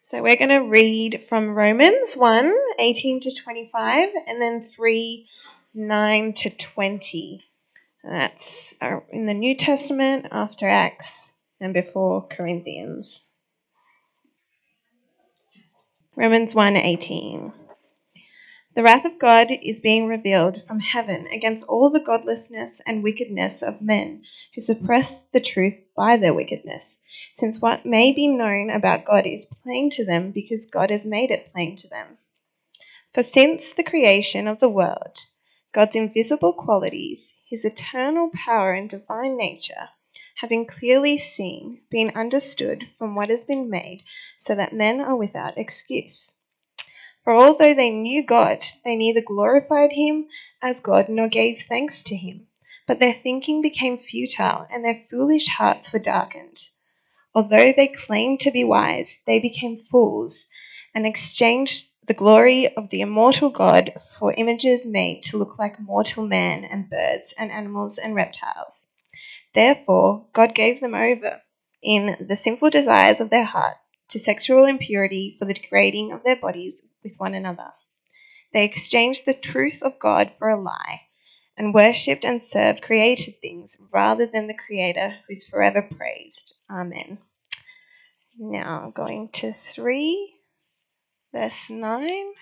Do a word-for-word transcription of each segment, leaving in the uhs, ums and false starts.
So we're going to read from Romans one, eighteen to twenty-five, and then three, nine to twenty. And that's in the New Testament, after Acts, and before Corinthians. Romans one, eighteen. The wrath of God is being revealed from heaven against all the godlessness and wickedness of men who suppress the truth by their wickedness, since what may be known about God is plain to them because God has made it plain to them. For since the creation of the world, God's invisible qualities, his eternal power and divine nature, have been clearly seen, been understood from what has been made, so that men are without excuse. For although they knew God, they neither glorified him as God nor gave thanks to him. But their thinking became futile, and their foolish hearts were darkened. Although they claimed to be wise, they became fools, and exchanged the glory of the immortal God for images made to look like mortal man and birds and animals and reptiles. Therefore, God gave them over in the sinful desires of their heart to sexual impurity for the degrading of their bodies with one another. They exchanged the truth of God for a lie, and worshipped and served created things rather than the Creator, who is forever praised. Amen. Now going to three, verse nine.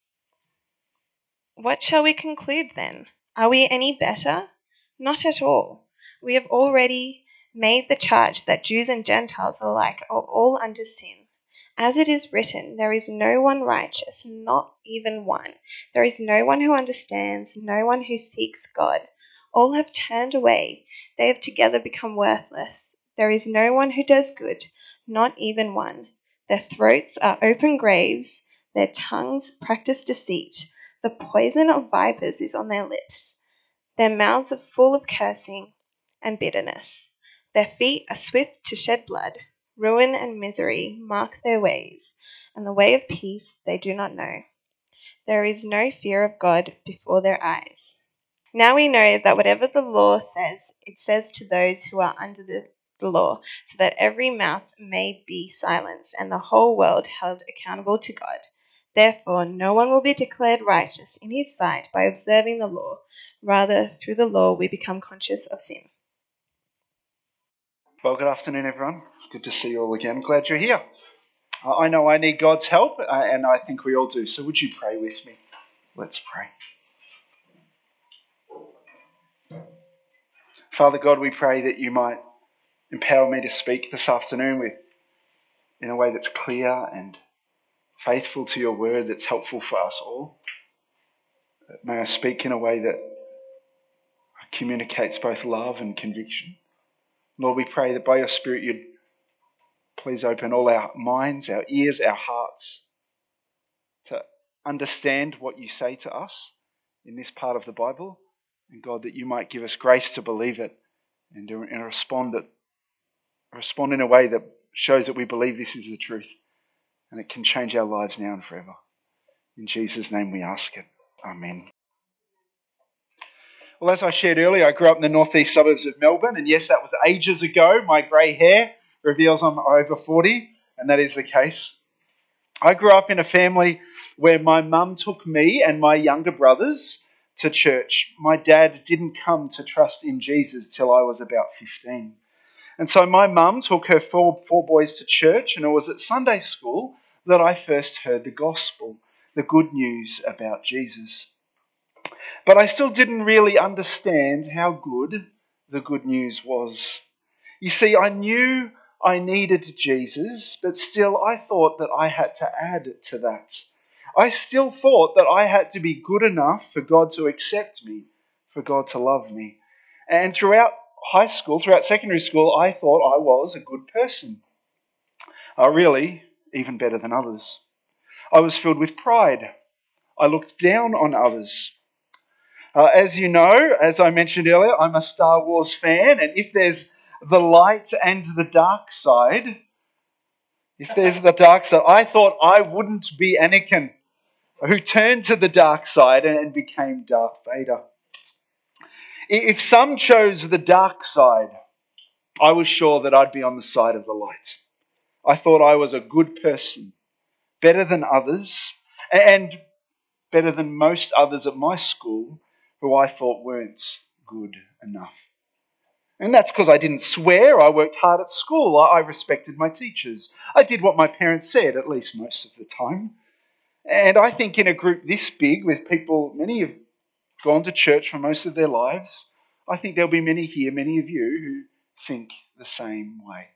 What shall we conclude then? Are we any better? Not at all. We have already made the charge that Jews and Gentiles alike are all under sin. As it is written, there is no one righteous, not even one. There is no one who understands, no one who seeks God. All have turned away. They have together become worthless. There is no one who does good, not even one. Their throats are open graves. Their tongues practice deceit. The poison of vipers is on their lips. Their mouths are full of cursing and bitterness. Their feet are swift to shed blood. Ruin and misery mark their ways, and the way of peace they do not know. There is no fear of God before their eyes. Now we know that whatever the law says, it says to those who are under the, the law, so that every mouth may be silenced, and the whole world held accountable to God. Therefore, no one will be declared righteous in his sight by observing the law. Rather, through the law, we become conscious of sin. Well, good afternoon, everyone. It's good to see you all again. Glad you're here. Uh, I know I need God's help, uh, and I think we all do. So would you pray with me? Let's pray. Father God, we pray that you might empower me to speak this afternoon with in a way that's clear and faithful to your word, that's helpful for us all. May I speak in a way that communicates both love and conviction. Lord, we pray that by your Spirit you'd please open all our minds, our ears, our hearts to understand what you say to us in this part of the Bible. And God, that you might give us grace to believe it and, to, and respond, it, respond in a way that shows that we believe this is the truth and it can change our lives now and forever. In Jesus' name we ask it. Amen. Well, as I shared earlier, I grew up in the northeast suburbs of Melbourne, and yes, that was ages ago. My grey hair reveals I'm over forty, and that is the case. I grew up in a family where my mum took me and my younger brothers to church. My dad didn't come to trust in Jesus till I was about fifteen. And so my mum took her four, four boys to church, and it was at Sunday school that I first heard the gospel, the good news about Jesus. But I still didn't really understand how good the good news was. You see, I knew I needed Jesus, but still I thought that I had to add to that. I still thought that I had to be good enough for God to accept me, for God to love me. And throughout high school, throughout secondary school, I thought I was a good person. Uh, really, even better than others. I was filled with pride. I looked down on others. Uh, as you know, as I mentioned earlier, I'm a Star Wars fan, and if there's the light and the dark side, if there's the dark side, I thought I wouldn't be Anakin, who turned to the dark side and became Darth Vader. If some chose the dark side, I was sure that I'd be on the side of the light. I thought I was a good person, better than others, and better than most others at my school who I thought weren't good enough. And that's because I didn't swear, I worked hard at school, I respected my teachers. I did what my parents said, at least most of the time. And I think in a group this big, with people, many have gone to church for most of their lives, I think there'll be many here, many of you, who think the same way.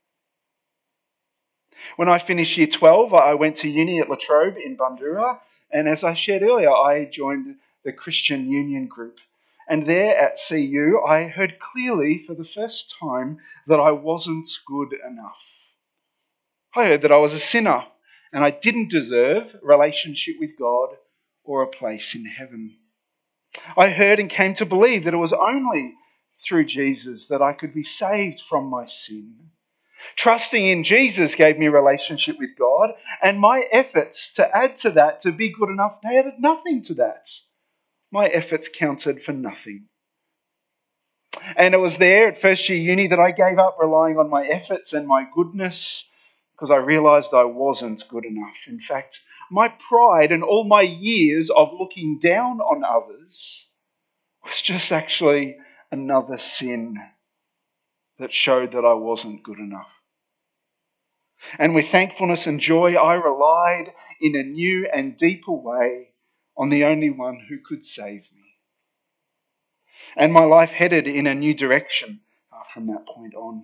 When I finished year twelve, I went to uni at La Trobe in Bundoora, and as I shared earlier, I joined the Christian Union group. And there at C U, I heard clearly for the first time that I wasn't good enough. I heard that I was a sinner, and I didn't deserve a relationship with God or a place in heaven. I heard and came to believe that it was only through Jesus that I could be saved from my sin. Trusting in Jesus gave me a relationship with God, and my efforts to add to that, to be good enough, they added nothing to that. My efforts counted for nothing. And it was there at first year uni that I gave up relying on my efforts and my goodness, because I realised I wasn't good enough. In fact, my pride and all my years of looking down on others was just actually another sin that showed that I wasn't good enough. And with thankfulness and joy, I relied in a new and deeper way on the only one who could save me. And my life headed in a new direction uh, from that point on.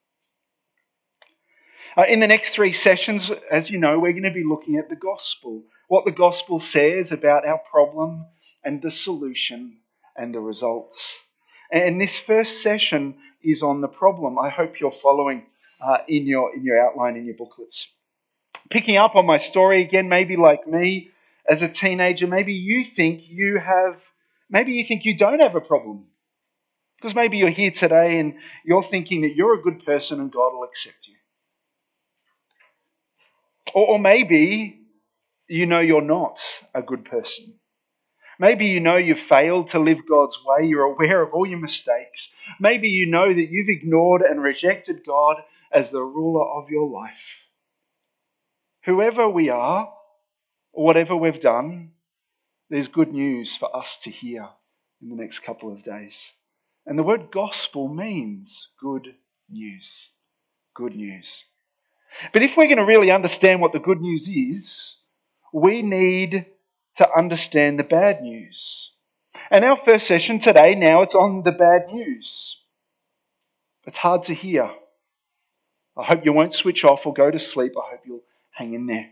Uh, in the next three sessions, as you know, we're going to be looking at the gospel, what the gospel says about our problem and the solution and the results. And this first session is on the problem. I hope you're following uh, in your in your outline, in your booklets. Picking up on my story again, maybe like me as a teenager, maybe you think you have, maybe you think you don't have a problem. Because maybe you're here today and you're thinking that you're a good person and God will accept you. Or, or maybe you know you're not a good person. Maybe you know you've failed to live God's way. You're aware of all your mistakes. Maybe you know that you've ignored and rejected God as the ruler of your life. Whoever we are, or whatever we've done, there's good news for us to hear in the next couple of days. And the word gospel means good news. Good news. But if we're going to really understand what the good news is, we need to understand the bad news. And our first session today, now it's on the bad news. It's hard to hear. I hope you won't switch off or go to sleep. I hope you'll hang in there.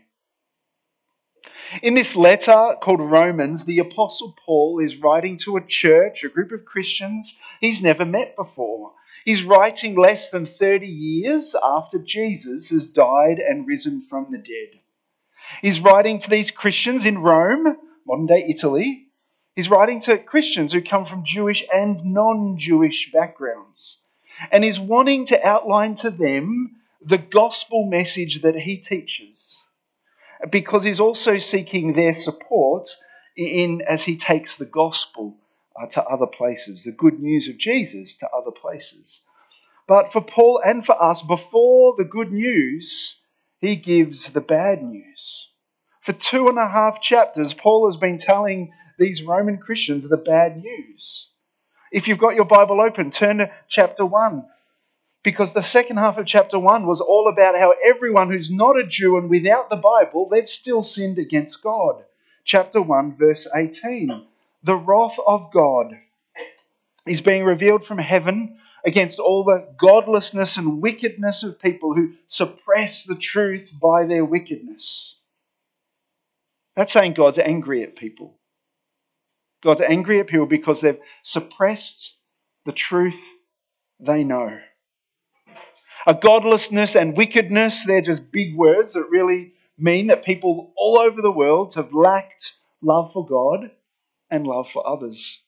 In this letter called Romans, the Apostle Paul is writing to a church, a group of Christians he's never met before. He's writing less than thirty years after Jesus has died and risen from the dead. He's writing to these Christians in Rome, modern-day Italy. He's writing to Christians who come from Jewish and non-Jewish backgrounds. And he's wanting to outline to them the gospel message that he teaches, because he's also seeking their support in as he takes the gospel uh, to other places, the good news of Jesus to other places. But for Paul and for us, before the good news, he gives the bad news. For two and a half chapters, Paul has been telling these Roman Christians the bad news. If you've got your Bible open, turn to chapter one. Because the second half of chapter one was all about how everyone who's not a Jew and without the Bible, they've still sinned against God. Chapter one, verse eighteen. The wrath of God is being revealed from heaven against all the godlessness and wickedness of people who suppress the truth by their wickedness. That's saying God's angry at people. God's angry at people because they've suppressed the truth they know. A godlessness and wickedness, they're just big words that really mean that people all over the world have lacked love for God and love for others.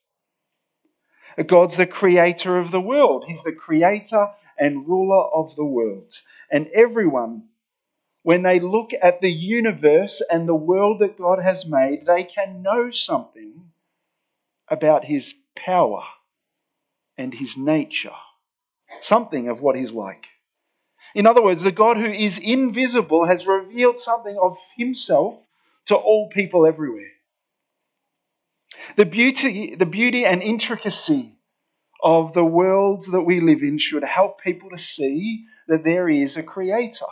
God's the creator of the world. He's the creator and ruler of the world. And everyone, when they look at the universe and the world that God has made, they can know something about his power and his nature. Something of what he's like. In other words, the God who is invisible has revealed something of himself to all people everywhere. The beauty, the beauty and intricacy of the world that we live in should help people to see that there is a creator.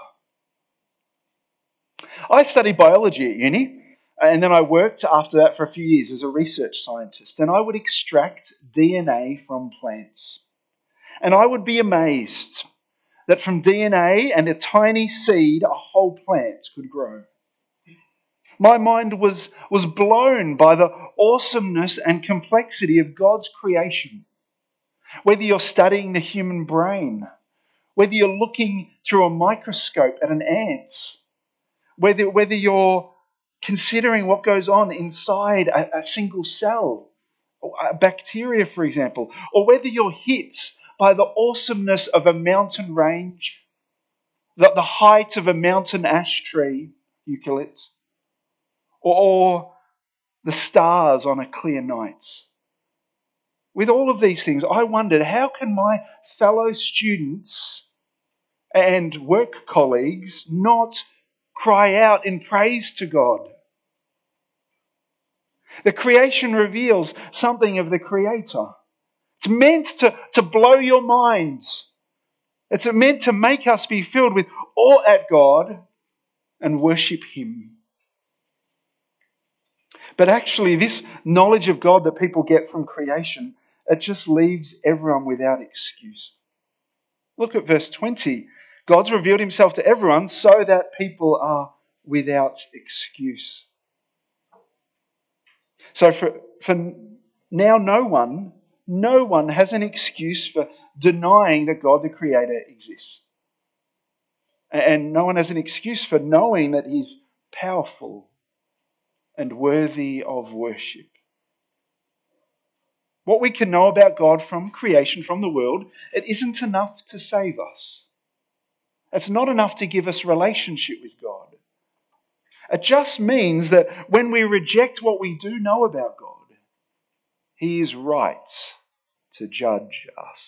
I studied biology at uni, and then I worked after that for a few years as a research scientist, and I would extract D N A from plants. And I would be amazed that from D N A and a tiny seed, a whole plant could grow. My mind was, was blown by the awesomeness and complexity of God's creation. Whether you're studying the human brain, whether you're looking through a microscope at an ant, whether, whether you're considering what goes on inside a, a single cell, a bacteria, for example, or whether you're hit by the awesomeness of a mountain range, the, the height of a mountain ash tree, eucalypt, or, or the stars on a clear night. With all of these things, I wondered, how can my fellow students and work colleagues not cry out in praise to God? The creation reveals something of the Creator. It's meant to, to blow your minds. It's meant to make us be filled with awe at God and worship Him. But actually, this knowledge of God that people get from creation, it just leaves everyone without excuse. Look at verse twenty. God's revealed himself to everyone so that people are without excuse. So for, for now, no one, no one has an excuse for denying that God the Creator exists. And no one has an excuse for knowing that He's powerful and worthy of worship. What we can know about God from creation, from the world, it isn't enough to save us. It's not enough to give us relationship with God. It just means that when we reject what we do know about God, He is right to judge us.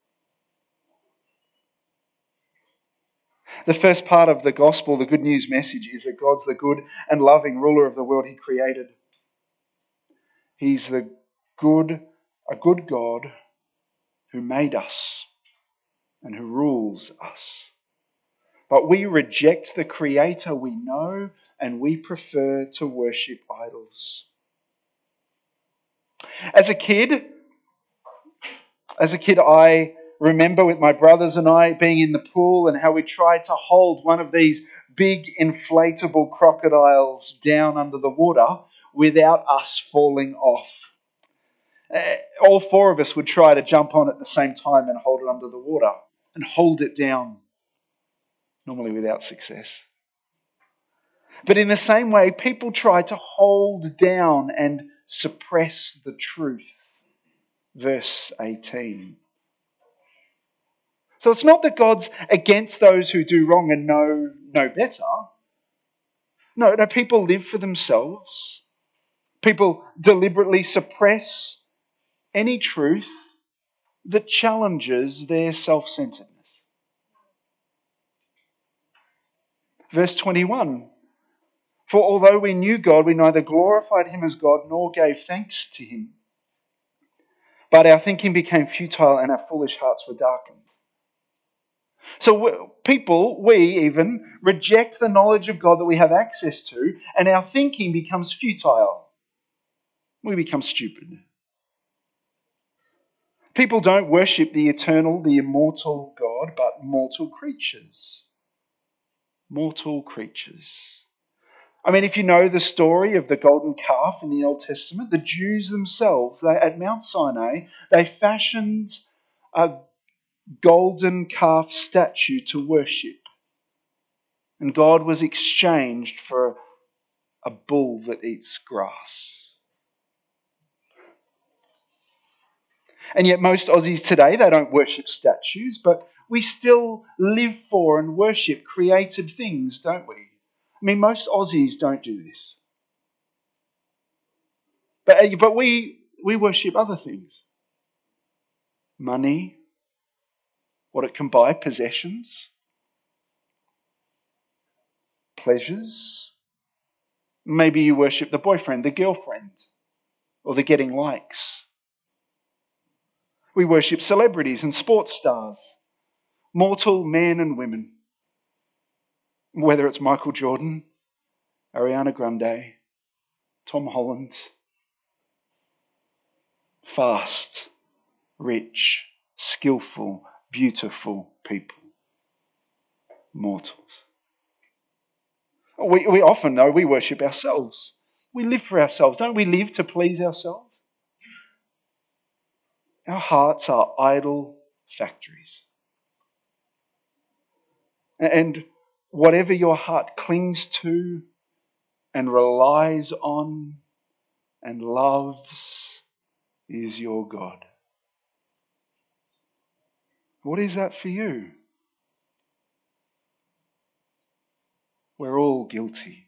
The first part of the gospel, the good news message, is that God's the good and loving ruler of the world He created. He's the good, a good God who made us and who rules us. But we reject the Creator we know, and we prefer to worship idols. As a kid, as a kid, I remember with my brothers and I being in the pool and how we tried to hold one of these big inflatable crocodiles down under the water without us falling off. All four of us would try to jump on at the same time and hold it under the water and hold it down, normally without success. But in the same way, people try to hold down and suppress the truth. Verse eighteen. So it's not that God's against those who do wrong and know no better. No, no, people live for themselves. People deliberately suppress any truth that challenges their self-centeredness. Verse twenty-one. For although we knew God, we neither glorified Him as God nor gave thanks to Him. But our thinking became futile and our foolish hearts were darkened. So people, we even, reject the knowledge of God that we have access to, and our thinking becomes futile. We become stupid. People don't worship the eternal, the immortal God, but mortal creatures. Mortal creatures. I mean, if you know the story of the golden calf in the Old Testament, the Jews themselves, they, at Mount Sinai, they fashioned a golden calf statue to worship. And God was exchanged for a bull that eats grass. And yet most Aussies today, they don't worship statues, but we still live for and worship created things, don't we? I mean, most Aussies don't do this. But, but we, we worship other things. Money, what it can buy, possessions, pleasures. Maybe you worship the boyfriend, the girlfriend, or the getting likes. We worship celebrities and sports stars, mortal men and women, whether it's Michael Jordan, Ariana Grande, Tom Holland. Fast, rich, skillful, beautiful people. Mortals. We, we often know we worship ourselves. We live for ourselves. Don't we live to please ourselves? Our hearts are idol factories. And whatever your heart clings to and relies on and loves is your God. What is that for you? We're all guilty.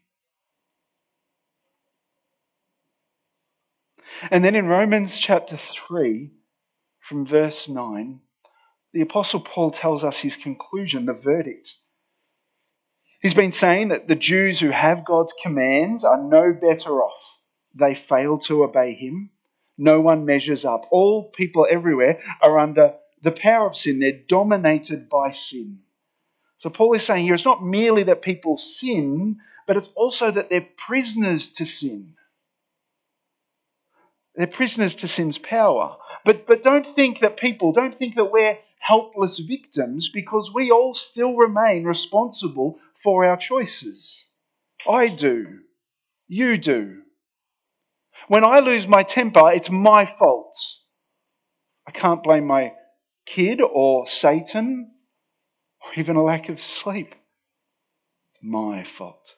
And then in Romans chapter three, from verse nine, the Apostle Paul tells us his conclusion, the verdict. He's been saying that the Jews who have God's commands are no better off. They fail to obey him. No one measures up. All people everywhere are under the power of sin. They're dominated by sin. So Paul is saying here it's not merely that people sin, but it's also that they're prisoners to sin. They're prisoners to sin's power. But, but don't think that people, don't think that we're helpless victims, because we all still remain responsible for our choices. I do. You do. When I lose my temper, it's my fault. I can't blame my kid or Satan or even a lack of sleep. It's my fault.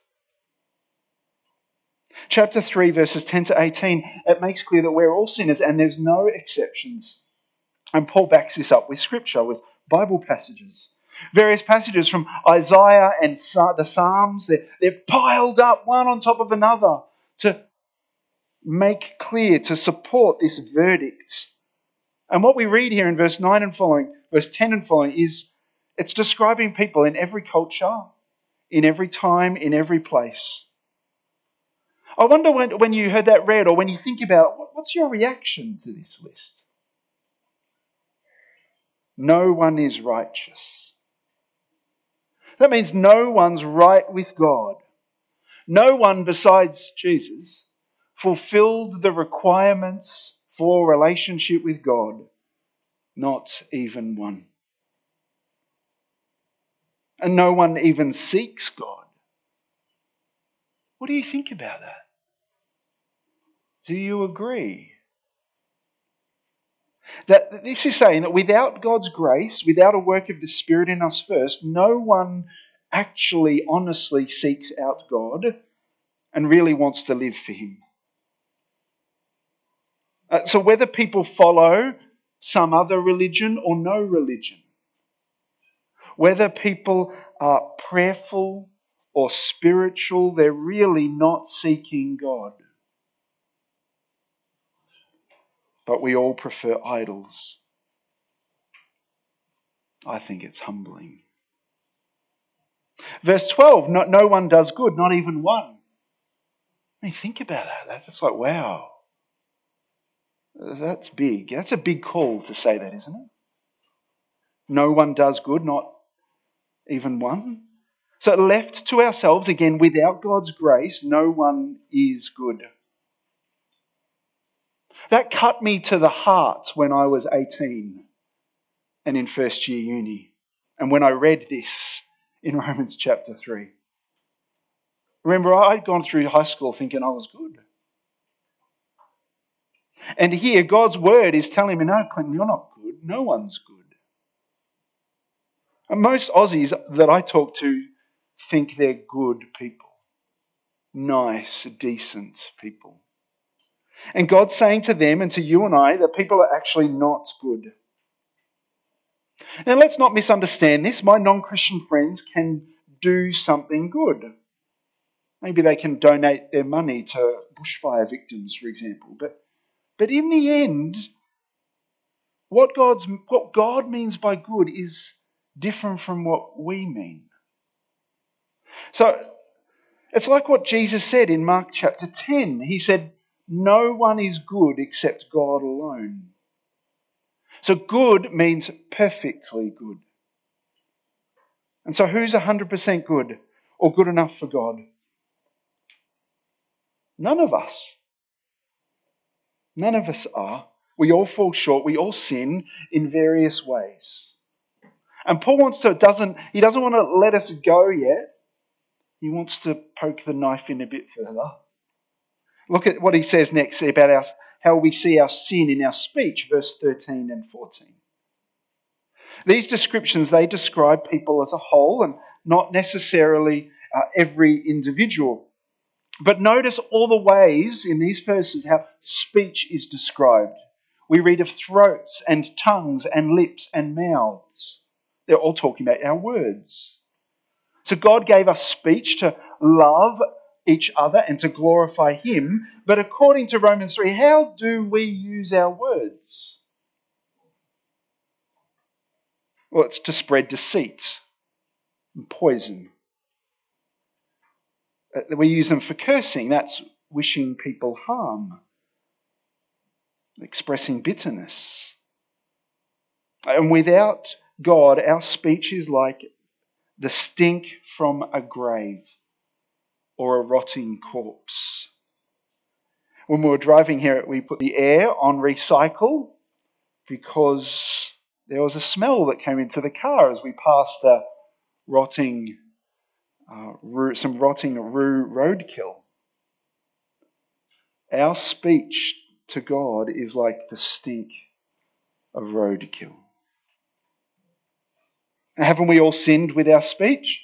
Chapter three, verses ten to eighteen, it makes clear that we're all sinners and there's no exceptions. And Paul backs this up with scripture, with Bible passages. Various passages from Isaiah and the Psalms, they're, they're piled up one on top of another to make clear, to support this verdict. And what we read here in verse nine and following, verse ten and following, is it's describing people in every culture, in every time, in every place. I wonder when, when you heard that read, or when you think about it, what's your reaction to this list? No one is righteous. That means no one's right with God. No one besides Jesus fulfilled the requirements for relationship with God. Not even one. And no one even seeks God. What do you think about that? Do you agree? That this is saying that without God's grace, without a work of the Spirit in us first, no one actually honestly seeks out God and really wants to live for him. Uh, so whether people follow some other religion or no religion, whether people are prayerful or spiritual, they're really not seeking God. But we all prefer idols. I think it's humbling. Verse twelve, no, no one does good, not even one. I mean, think about that. That's like, wow. That's big. That's a big call to say that, isn't it? No one does good, not even one. So left to ourselves, again, without God's grace, no one is good. That cut me to the heart when I was eighteen and in first year uni. And when I read this in Romans chapter three. Remember, I'd gone through high school thinking I was good. And here, God's word is telling me, no, Clinton, you're not good. No one's good. And most Aussies that I talk to think they're good people. Nice, decent people. And God's saying to them and to you and I that people are actually not good. Now, let's not misunderstand this. My non-Christian friends can do something good. Maybe they can donate their money to bushfire victims, for example. But, but in the end, what God's what God means by good is different from what we mean. So It's like what Jesus said in Mark chapter ten. He said, "No one is good except God alone." So good means perfectly good. And so who's one hundred percent good or good enough for God? None of us. None of us are. We all fall short. We all sin in various ways. And Paul wants to doesn't he doesn't want to let us go yet. He wants to poke the knife in a bit further. Look at what he says next about our, how we see our sin in our speech, verse thirteen and fourteen. These descriptions, they describe people as a whole and not necessarily uh, every individual. But notice all the ways in these verses how speech is described. We read of throats and tongues and lips and mouths. They're all talking about our words. So God gave us speech to love each other and to glorify Him. But according to Romans three, how do we use our words? Well, it's to spread deceit and poison. We use them for cursing. That's wishing people harm, expressing bitterness. And without God, our speech is like the stink from a grave or a rotting corpse. When we were driving here, we put the air on recycle because there was a smell that came into the car as we passed a rotting, uh, some rotting rue roadkill. Our speech to God is like the stink of roadkill. Haven't we all sinned with our speech?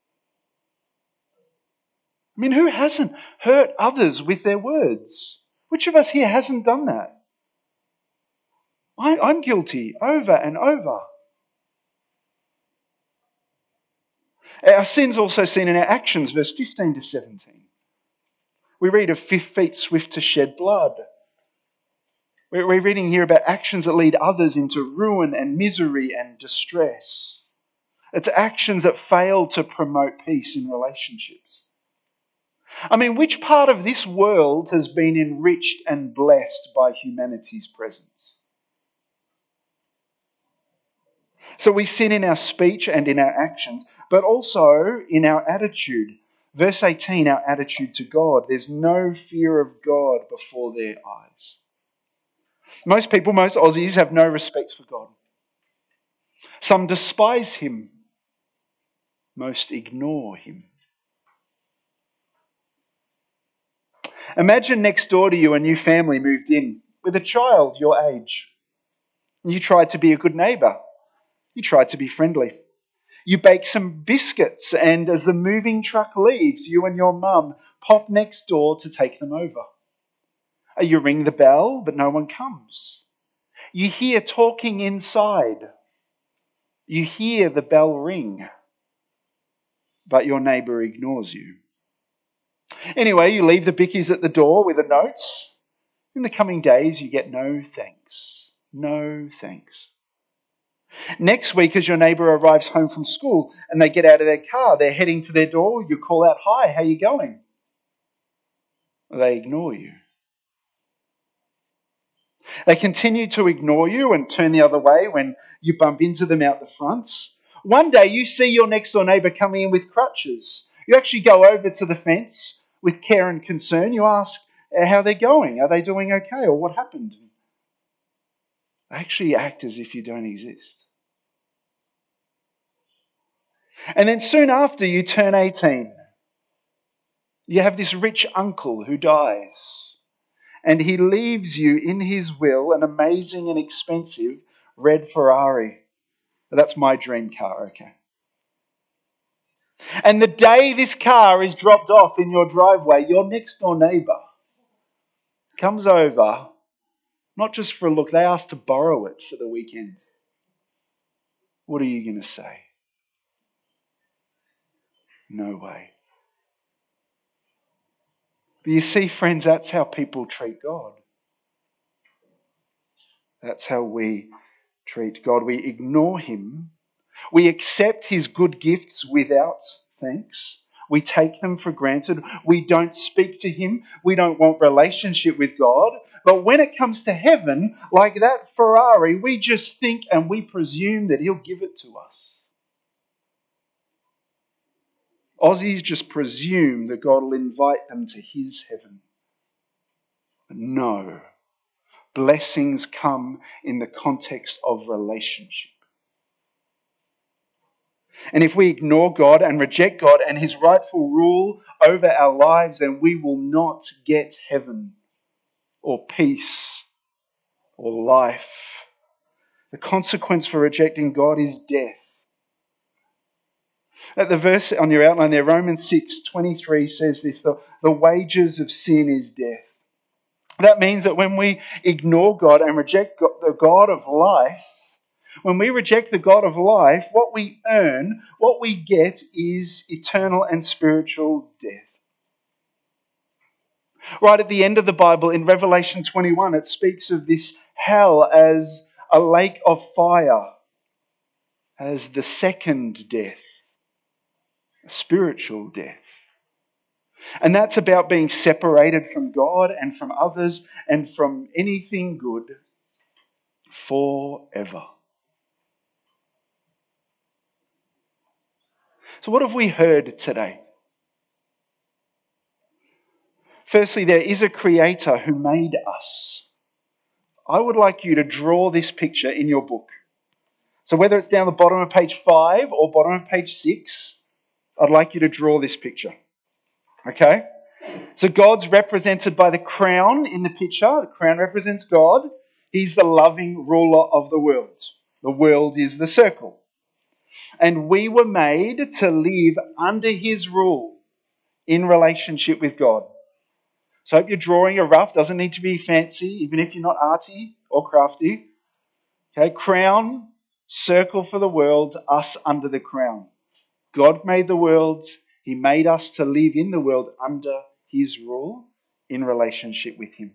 I mean, who hasn't hurt others with their words? Which of us here hasn't done that? I, I'm guilty over and over. Our sin's also seen in our actions, verse fifteen to seventeen. We read of feet swift to shed blood. We're reading here about actions that lead others into ruin and misery and distress. It's actions that fail to promote peace in relationships. I mean, which part of this world has been enriched and blessed by humanity's presence? So we sin in our speech and in our actions, but also in our attitude. Verse eighteen, our attitude to God. There's no fear of God before their eyes. Most people, most Aussies, have no respect for God. Some despise Him. Most ignore Him. Imagine next door to you a new family moved in with a child your age. You tried to be a good neighbour. You tried to be friendly. You bake some biscuits, and as the moving truck leaves, you and your mum pop next door to take them over. You ring the bell, but no one comes. You hear talking inside. You hear the bell ring, but your neighbour ignores you. Anyway, you leave the bickies at the door with the notes. In the coming days, you get no thanks. No thanks. Next week, as your neighbour arrives home from school and they get out of their car, they're heading to their door, you call out, "Hi, how you going?" They ignore you. They continue to ignore you and turn the other way when you bump into them out the fronts. One day you see your next door neighbour coming in with crutches. You actually go over to the fence with care and concern. You ask how they're going. Are they doing okay? Or what happened? They actually act as if you don't exist. And then soon after you turn eighteen, you have this rich uncle who dies. And he leaves you in his will an amazing and expensive red Ferrari. That's my dream car, okay? And the day this car is dropped off in your driveway, your next door neighbour comes over, not just for a look, they ask to borrow it for the weekend. What are you going to say? No way. But you see, friends, that's how people treat God. That's how we treat God. We ignore Him. We accept His good gifts without thanks. We take them for granted. We don't speak to him. We don't want relationship with God. But when it comes to heaven, like that Ferrari, we just think and we presume that he'll give it to us. Aussies just presume that God will invite them to his heaven. But no. Blessings come in the context of relationship. And if we ignore God and reject God and his rightful rule over our lives, then we will not get heaven or peace or life. The consequence for rejecting God is death. At the verse on your outline there, Romans six twenty-three says this, the, the wages of sin is death. That means that when we ignore God and reject God, the God of life, when we reject the God of life, what we earn, what we get is eternal and spiritual death. Right at the end of the Bible, in Revelation twenty-one, it speaks of this hell as a lake of fire, as the second death, a spiritual death. And that's about being separated from God and from others and from anything good forever. So what have we heard today? Firstly, there is a creator who made us. I would like you to draw this picture in your book. So whether it's down the bottom of page five or bottom of page six, I'd like you to draw this picture. Okay? So God's represented by the crown in the picture. The crown represents God. He's the loving ruler of the world. The world is the circle. And we were made to live under his rule in relationship with God. So I hope you're drawing a rough. Doesn't need to be fancy, even if you're not arty or crafty. Okay, crown, circle for the world, us under the crown. God made the world. He made us to live in the world under his rule in relationship with him.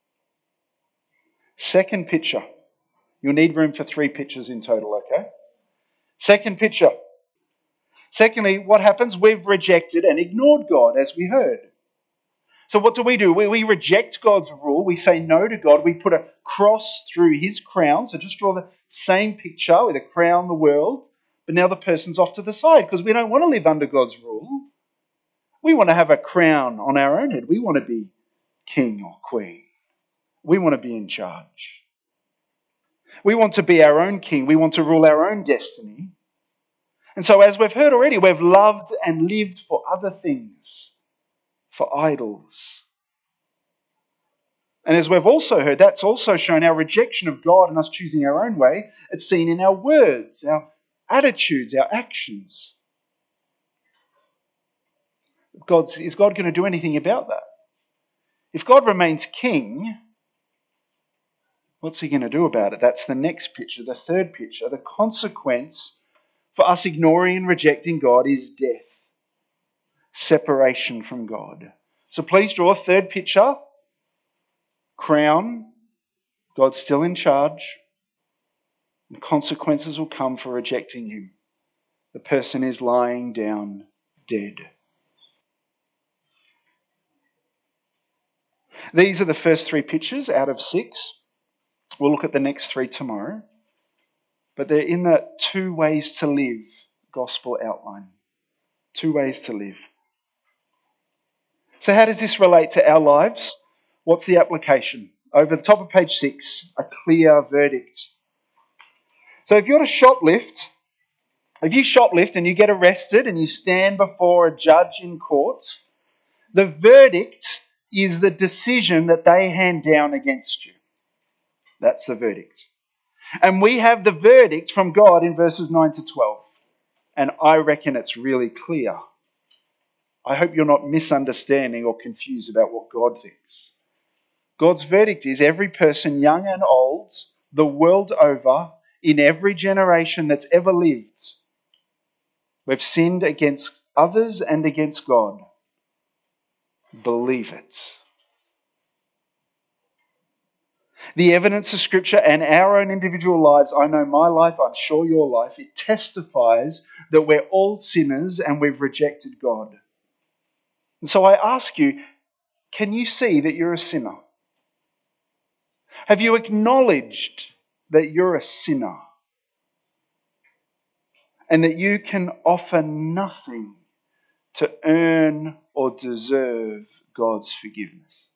Second picture. You'll need room for three pictures in total, okay? Second picture. Secondly, what happens? We've rejected and ignored God, as we heard. So what do we do? We, we reject God's rule. We say no to God. We put a cross through his crown. So just draw the same picture with a crown, the world. But now the person's off to the side because we don't want to live under God's rule. We want to have a crown on our own head. We want to be king or queen. We want to be in charge. We want to be our own king. We want to rule our own destiny. And so as we've heard already, we've loved and lived for other things, for idols. And as we've also heard, that's also shown our rejection of God and us choosing our own way. It's seen in our words, our attitudes, our actions. God's, is God going to do anything about that? If God remains king, what's he going to do about it? That's the next picture, the third picture. The consequence for us ignoring and rejecting God is death, separation from God. So please draw a third picture. Crown, God's still in charge, and consequences will come for rejecting him. The person is lying down dead. These are the first three pictures out of six. We'll look at the next three tomorrow. But they're in the two ways to live gospel outline. Two ways to live. So how does this relate to our lives? What's the application? Over the top of page six, a clear verdict. So if you're to shoplift, if you shoplift and you get arrested and you stand before a judge in court, the verdict is the decision that they hand down against you. That's the verdict. And we have the verdict from God in verses nine to twelve. And I reckon it's really clear. I hope you're not misunderstanding or confused about what God thinks. God's verdict is every person, young and old, the world over, in every generation that's ever lived, we've sinned against others and against God. Believe it. The evidence of Scripture and our own individual lives, I know my life, I'm sure your life, it testifies that we're all sinners and we've rejected God. And so I ask you, can you see that you're a sinner? Have you acknowledged that you're a sinner and that you can offer nothing to earn or deserve God's forgiveness?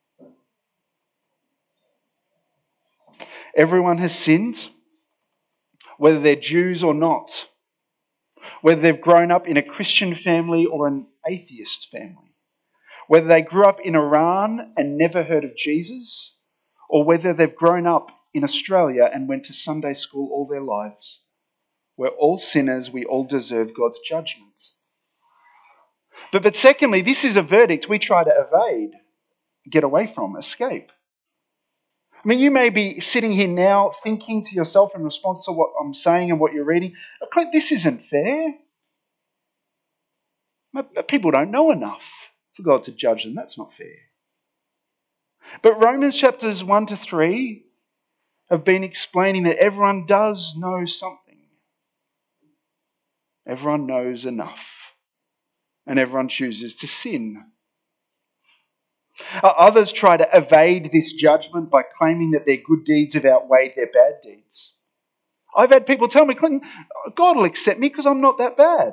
Everyone has sinned, whether they're Jews or not, whether they've grown up in a Christian family or an atheist family, whether they grew up in Iran and never heard of Jesus, or whether they've grown up in Australia and went to Sunday school all their lives. We're all sinners. We all deserve God's judgment. But, but secondly, this is a verdict we try to evade, get away from, escape. I mean, you may be sitting here now thinking to yourself in response to what I'm saying and what you're reading, Clint, this isn't fair. People don't know enough for God to judge them. That's not fair. But Romans chapters one to three have been explaining that everyone does know something. Everyone knows enough. And everyone chooses to sin. Others try to evade this judgment by claiming that their good deeds have outweighed their bad deeds. I've had people tell me, Clinton, God will accept me because I'm not that bad.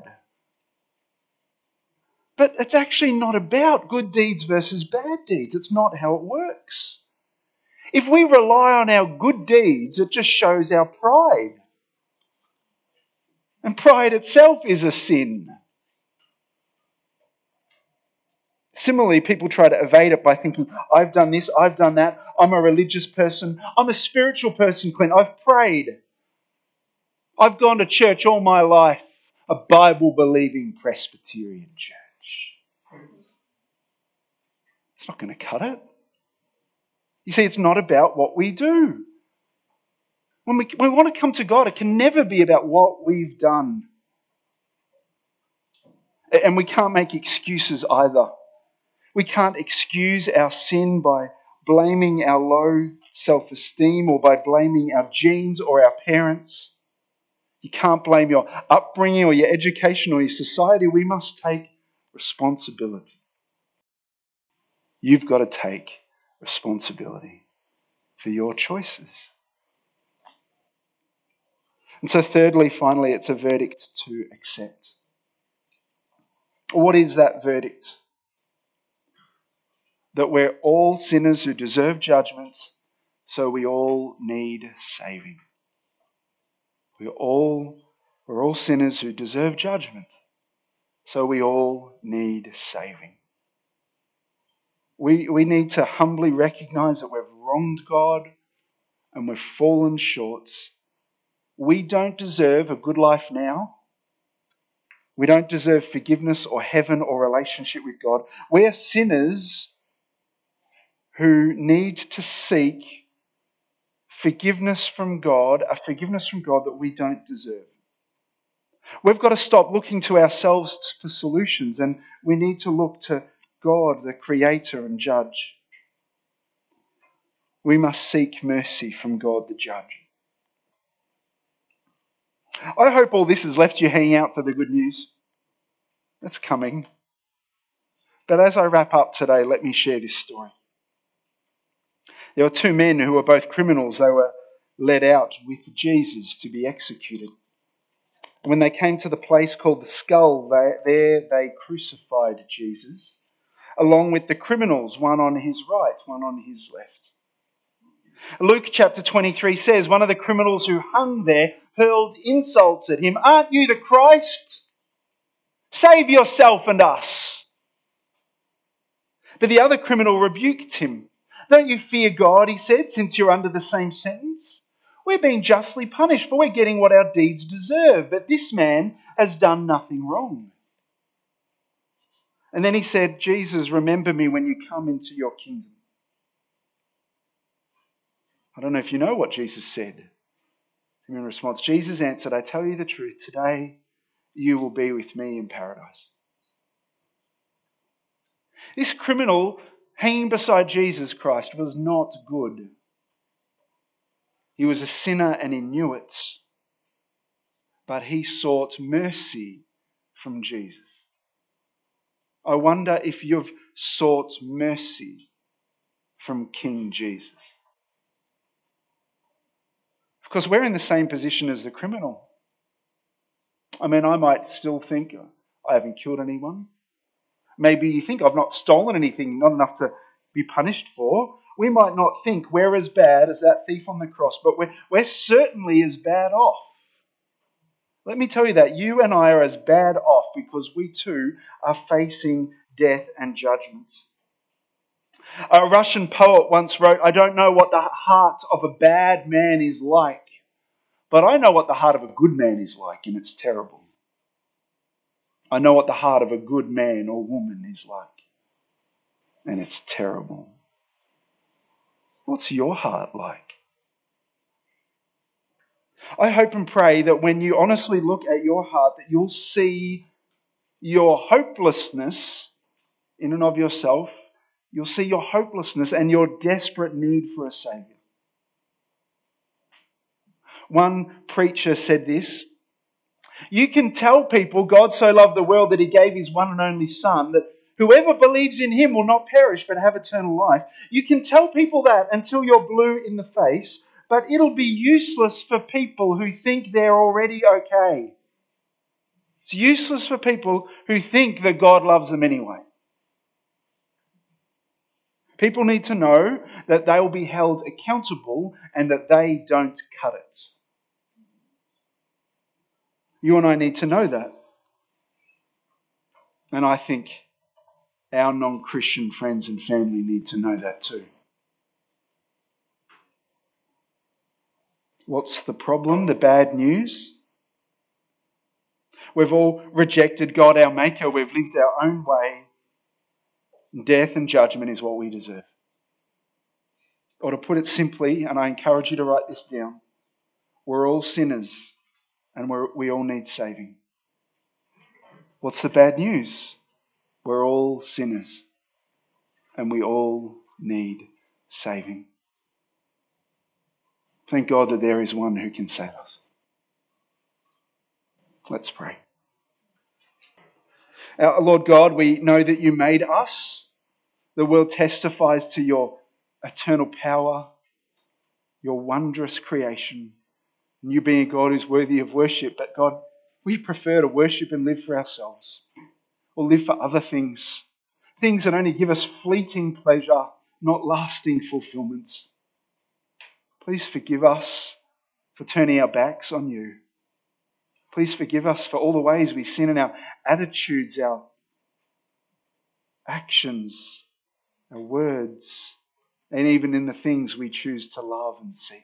But it's actually not about good deeds versus bad deeds. It's not how it works. If we rely on our good deeds, it just shows our pride. And pride itself is a sin. Similarly, people try to evade it by thinking, I've done this, I've done that, I'm a religious person, I'm a spiritual person, Clint, I've prayed. I've gone to church all my life, a Bible-believing Presbyterian church. It's not going to cut it. You see, it's not about what we do. When we, when we want to come to God, it can never be about what we've done. And we can't make excuses either. We can't excuse our sin by blaming our low self-esteem or by blaming our genes or our parents. You can't blame your upbringing or your education or your society. We must take responsibility. You've got to take responsibility for your choices. And so thirdly, finally, it's a verdict to accept. What is that verdict? That we're all sinners who deserve judgment, so we all need saving. We're all, we're all sinners who deserve judgment, so we all need saving. We, we need to humbly recognize that we've wronged God and we've fallen short. We don't deserve a good life now. We don't deserve forgiveness or heaven or relationship with God. We are sinners who need to seek forgiveness from God, a forgiveness from God that we don't deserve. We've got to stop looking to ourselves for solutions, and we need to look to God, the Creator and Judge. We must seek mercy from God, the Judge. I hope all this has left you hanging out for the good news. It's coming. But as I wrap up today, let me share this story. There were two men who were both criminals. They were led out with Jesus to be executed. When they came to the place called the Skull, they, there they crucified Jesus, along with the criminals, one on his right, one on his left. Luke chapter twenty-three says, one of the criminals who hung there hurled insults at him. Aren't you the Christ? Save yourself and us. But the other criminal rebuked him. Don't you fear God, he said, since you're under the same sentence? We're being justly punished, for we're getting what our deeds deserve. But this man has done nothing wrong. And then he said, Jesus, remember me when you come into your kingdom. I don't know if you know what Jesus said. In response, Jesus answered, I tell you the truth, today you will be with me in paradise. This criminal hanging beside Jesus Christ was not good. He was a sinner and he knew it. But he sought mercy from Jesus. I wonder if you've sought mercy from King Jesus. Because we're in the same position as the criminal. I mean, I might still think I haven't killed anyone. Maybe you think I've not stolen anything, not enough to be punished for. We might not think we're as bad as that thief on the cross, but we're, we're certainly as bad off. Let me tell you that you and I are as bad off because we too are facing death and judgment. A Russian poet once wrote, "I don't know what the heart of a bad man is like, but I know what the heart of a good man is like, and it's terrible. I know what the heart of a good man or woman is like, and it's terrible." What's your heart like? I hope and pray that when you honestly look at your heart, that you'll see your hopelessness in and of yourself. You'll see your hopelessness and your desperate need for a Saviour. One preacher said this: "You can tell people God so loved the world that he gave his one and only Son, that whoever believes in him will not perish but have eternal life. You can tell people that until you're blue in the face, but it'll be useless for people who think they're already okay. It's useless for people who think that God loves them anyway. People need to know that they will be held accountable and that they don't cut it." You and I need to know that. And I think our non-Christian friends and family need to know that too. What's the problem? The bad news? We've all rejected God, our Maker. We've lived our own way. Death and judgment is what we deserve. Or to put it simply, and I encourage you to write this down, we're all sinners and we're, we all need saving. What's the bad news? We're all sinners and we all need saving. Thank God that there is one who can save us. Let's pray. Our Lord God, we know that you made us. The world testifies to your eternal power, your wondrous creation, and you being a God who's worthy of worship. But God, we prefer to worship and live for ourselves or live for other things, things that only give us fleeting pleasure, not lasting fulfillment. Please forgive us for turning our backs on you. Please forgive us for all the ways we sin in our attitudes, our actions, our words, and even in the things we choose to love and seek.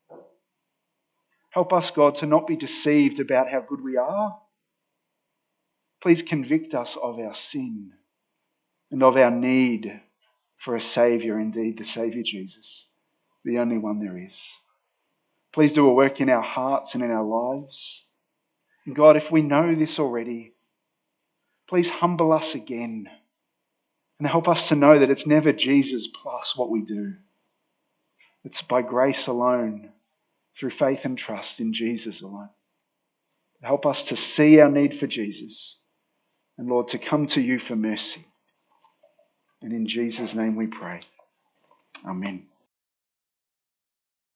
Help us, God, to not be deceived about how good we are. Please convict us of our sin and of our need for a Saviour, indeed the Saviour Jesus, the only one there is. Please do a work in our hearts and in our lives. And God, if we know this already, please humble us again and help us to know that it's never Jesus plus what we do. It's by grace alone, through faith and trust in Jesus alone. Help us to see our need for Jesus and, Lord, to come to you for mercy. And in Jesus' name we pray. Amen.